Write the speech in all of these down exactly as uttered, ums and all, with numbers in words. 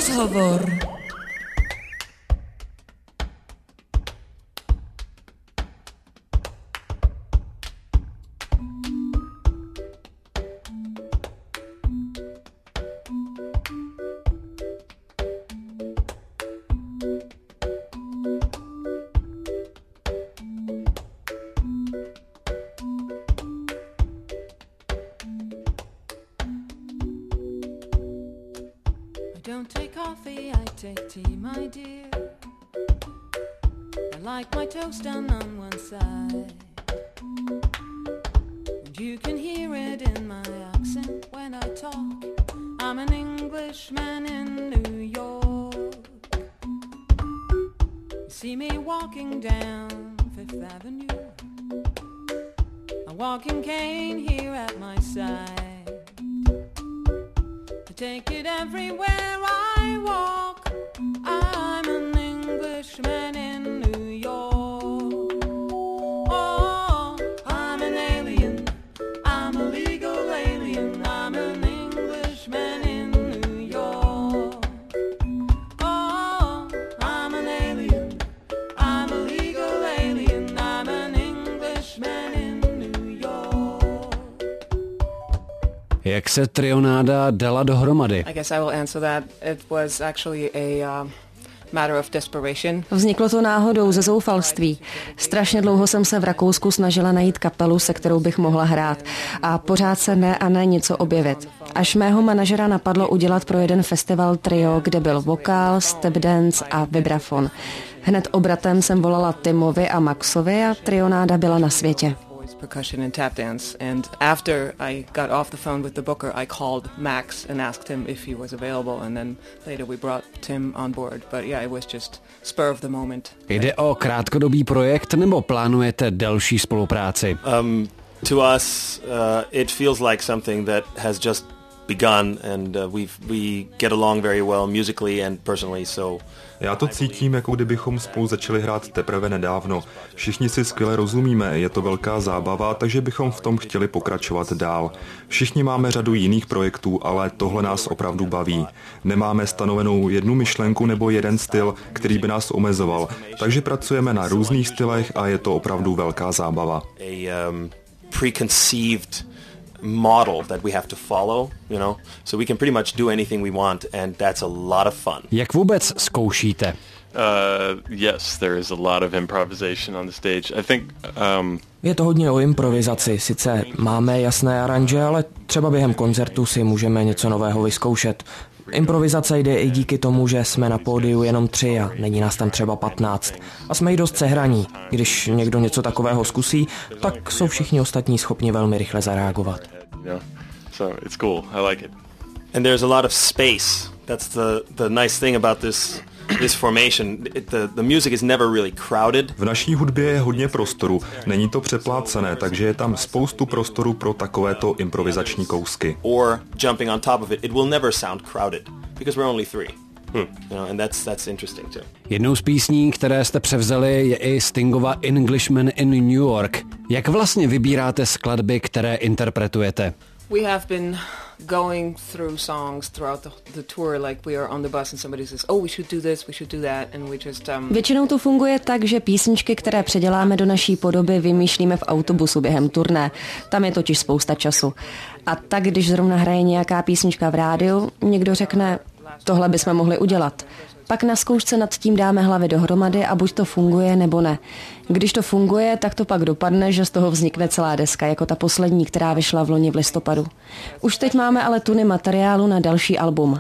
Rozhovor. Don't take coffee, I take tea, my dear. I like my toast done on one side. And you can hear it in my accent when I talk. I'm an Englishman in New York. You see me walking down Fifth Avenue, a walking cane here at my side. Take it everywhere I walk. I'm an Englishman in New York. Oh, I'm an alien. I'm a legal alien. I'm an Englishman in New York. Oh, I'm an alien. I'm a legal alien. I'm an Englishman in New York. Jak se Trionáda dala dohromady? I guess I will answer that. It was actually a uh, matter of desperation. Vzniklo to náhodou ze zoufalství. Strašně dlouho jsem se v Rakousku snažila najít kapelu, se kterou bych mohla hrát. A pořád se ne a ne něco objevit. Až mého manažera napadlo udělat pro jeden festival trio, kde byl vokál, step dance a vibrafon. Hned obratem jsem volala Timovi a Maxovi a Trionáda byla na světě. Percussion and tap dance, and after I got off the phone with the booker, I called Max and asked him if he was available, and then later we brought Tim on board. But yeah, it was just spur of the moment. Jde o krátkodobý projekt nebo plánujete delší spolupráci? Um, to us, uh, it feels like something that has just begun, and uh, we we get along very well musically and personally, so já to cítím, jako kdybychom spolu začali hrát teprve nedávno. Všichni si skvěle rozumíme, je to velká zábava, takže bychom v tom chtěli pokračovat dál. Všichni máme řadu jiných projektů, ale tohle nás opravdu baví. Nemáme stanovenou jednu myšlenku nebo jeden styl, který by nás omezoval, takže pracujeme na různých stylech a je to opravdu velká zábava. A, um, preconceived model that we have to follow, you know, so we can pretty much do anything we want, and that's a lot of fun. Jak vůbec zkoušíte? Uh, yes, there is a lot of improvisation on the stage. I think um je to hodně o improvizaci. Sice máme jasné aranže, ale třeba během koncertu si můžeme něco nového vyzkoušet. Improvizace jde i díky tomu, že jsme na pódiu jenom tři a není nás tam třeba patnáct. A jsme i dost sehraní. Když někdo něco takového zkusí, tak jsou všichni ostatní schopni velmi rychle zareagovat. Yeah. So it's cool. I like it. And there's a lot of space. That's the the nice thing about this this formation. It, the the music is never really crowded. V naší hudbě je hodně prostoru. Není to přeplácené, takže je tam spoustu prostoru pro takovéto improvizační kousky. Or jumping on top of it, it will never sound crowded because we're only three. Hmm. You know, and that's that's interesting too. Jednou z písní, které jste převzali, je i Stingova Englishman in New York. Jak vlastně vybíráte skladby, které interpretujete? We have been going through songs throughout the, the tour, like we are on the bus and somebody says, oh, we should do this, we should do that, and we just... Um... Většinou to funguje tak, že písničky, které předěláme do naší podoby, vymýšlíme v autobusu během turné. Tam je totiž spousta času. A tak, když zrovna hraje nějaká písnička v rádiu, někdo řekne, tohle bychom mohli udělat. Pak na zkoušce nad tím dáme hlavy dohromady a buď to funguje, nebo ne. Když to funguje, tak to pak dopadne, že z toho vznikne celá deska, jako ta poslední, která vyšla v loni v listopadu. Už teď máme ale tuny materiálu na další album.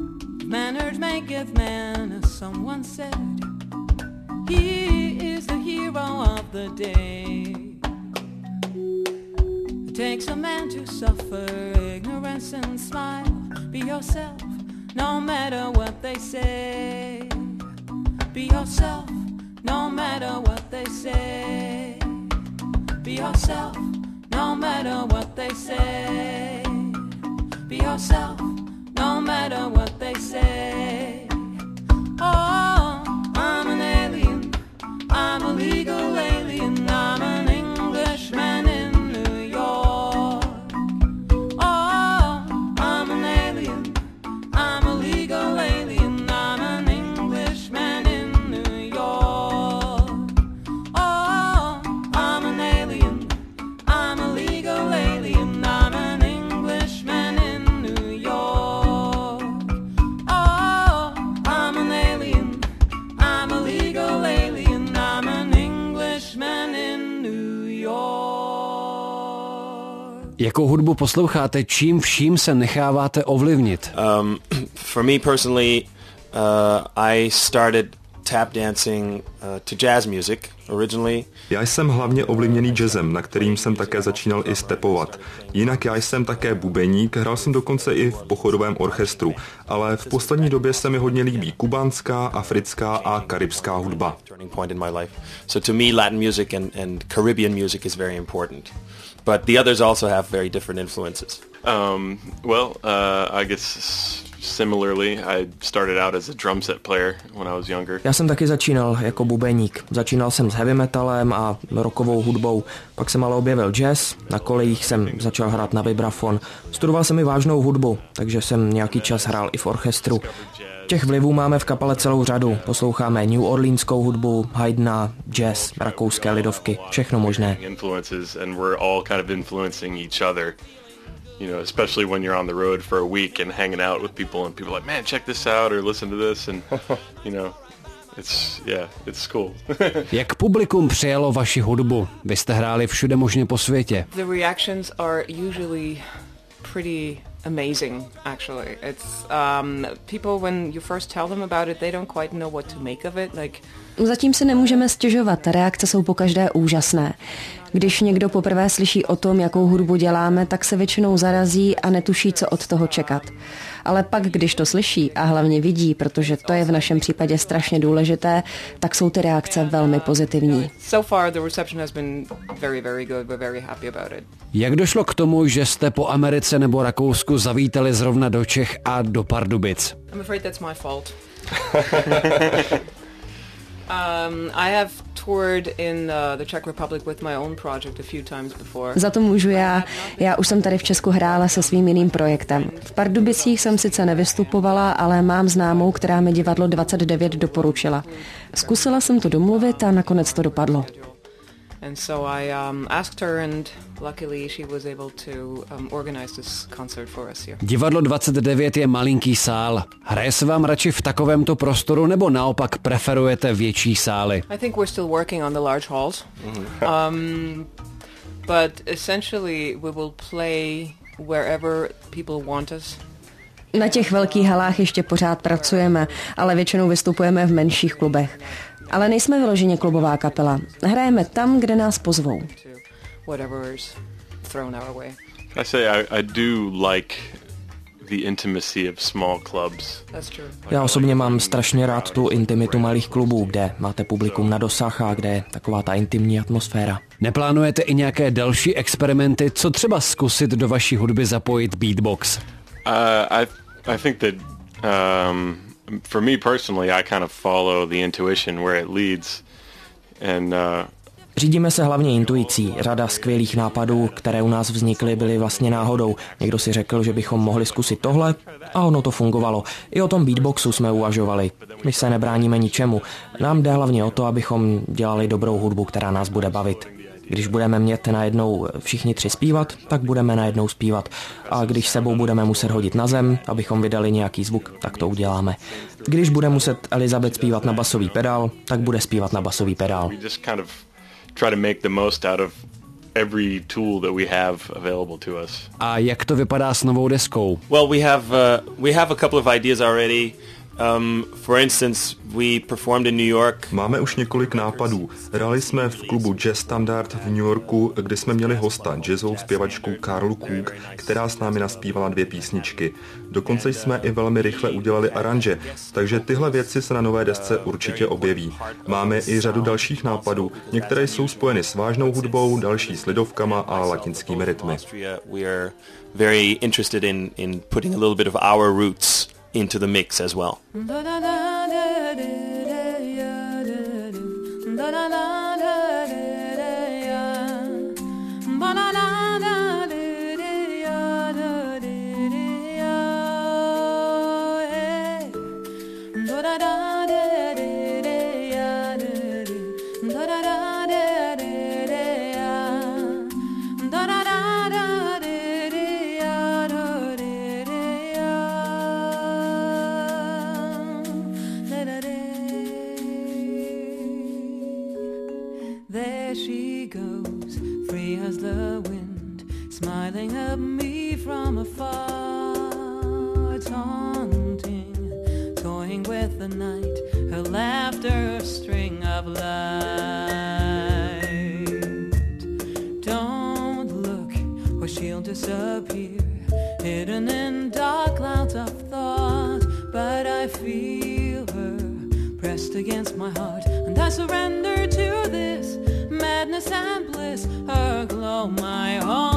No matter what they say, be yourself. No matter what they say, be yourself. No matter what they say, be yourself. No matter what they say. Oh, I'm an alien. I'm a legal alien. I'm an Englishman in New York. Oh, I'm an alien. I'm a legal alien. Jakou hudbu posloucháte, čím vším se necháváte ovlivnit? Um, for me personally, uh, I started tap dancing uh, to jazz music originally. Já jsem hlavně ovlivněný jazzem, na kterým jsem také začínal i stepovat. Jinak já jsem také bubeník, hrál jsem dokonce i v pochodovém orchestru, ale v poslední době se mi hodně líbí kubánská, africká a karibská hudba. So to me Latin music and, and Caribbean music is very important. But the others also have very different influences. Um, well, uh, I guess similarly, I started out as a drum set player when I was younger. Já jsem taky začínal jako bubeník. Začínal jsem s heavy metalem a rockovou hudbou. Pak jsem ale objevil jazz, na kolejích jsem začal hrát na vibrafon. Studoval jsem i vážnou hudbu, takže jsem nějaký čas hrál i v orchestru. Těch vlivů máme v kapele celou řadu. Posloucháme New Orleanskou hudbu, Haydna, jazz, rakouské lidovky, všechno možné. You know, especially when you're on the road for a week and hanging out with people and people are like, man, check this out or listen to this and, you know, it's, yeah, it's cool. Jak publikum přijalo vaši hudbu? Vy jste hráli všude možně po světě. The reactions are usually pretty amazing, actually. It's um, people, when you first tell them about it, they don't quite know what to make of it. Like, zatím si nemůžeme stěžovat, reakce jsou pokaždé úžasné. Když někdo poprvé slyší o tom, jakou hudbu děláme, tak se většinou zarazí a netuší, co od toho čekat. Ale pak, když to slyší a hlavně vidí, protože to je v našem případě strašně důležité, tak jsou ty reakce velmi pozitivní. So far the reception has been very, very good. We're very happy about it. Jak došlo k tomu, že jste po Americe nebo Rakousku zavítali zrovna do Čech a do Pardubic? I'm afraid that's my fault. Um, I have toured in uh, the Czech Republic with my own project a few times before. Za to můžu já. Já už jsem tady v Česku hrála se svým jiným projektem. V Pardubicích jsem sice nevystupovala, ale mám známou, která mi divadlo dvacet devět doporučila. Zkusila jsem to domluvit a nakonec to dopadlo. And so I um, asked her and luckily she was able to um, organize this concert for us here. Divadlo dvacet devět je malinký sál. Hraje se vám radši v takovémto prostoru nebo naopak preferujete větší sály? I think we're still working on the large halls. um, but essentially we will play wherever people want us. Na těch velkých halách ještě pořád pracujeme, ale většinou vystupujeme v menších klubech. Ale nejsme vyloženě klubová kapela. Hrajeme tam, kde nás pozvou. I say I, I do like the intimacy of small clubs. Já osobně mám strašně rád tu intimitu malých klubů, kde máte publikum na dosah a kde je taková ta intimní atmosféra. Neplánujete i nějaké další experimenty, co třeba zkusit do vaší hudby zapojit beatbox? Uh, I I think that um, for me personally, I kind of follow the intuition where it leads, and uh, Řídíme se hlavně intuicí. Řada skvělých nápadů, které u nás vznikly, byly vlastně náhodou. Někdo si řekl, že bychom mohli zkusit tohle a ono to fungovalo. I o tom beatboxu jsme uvažovali. My se nebráníme ničemu. Nám jde hlavně o to, abychom dělali dobrou hudbu, která nás bude bavit. Když budeme mět najednou všichni tři zpívat, tak budeme najednou zpívat. A když sebou budeme muset hodit na zem, abychom vydali nějaký zvuk, tak to uděláme. Když bude muset Elizabeth zpívat na basový pedál, tak bude zpívat na basový pedál. Try to make the most out of every tool that we have available to us. A jak to vypadá s novou deskou? Well, we have uh, we have a couple of ideas already. Um, for instance, we performed in New York. Máme už několik nápadů. Hráli jsme v klubu Jazz Standard v New Yorku, kde jsme měli hosta, jazzovou zpěvačku Karlu Cook, která s námi naspívala dvě písničky. Dokonce jsme i velmi rychle udělali aranže, takže tyhle věci se na nové desce určitě objeví. Máme i řadu dalších nápadů, některé jsou spojeny s vážnou hudbou, další s lidovkama a latinskými rytmy. We are very interested in in putting a little bit of our roots into the mix as well. smiling at me from afar, taunting, toying with the night, her laughter a string of light. Don't look or she'll disappear, hidden in dark clouds of thought, but I feel her pressed against my heart, and I surrender to this madness and bliss, her glow, my heart.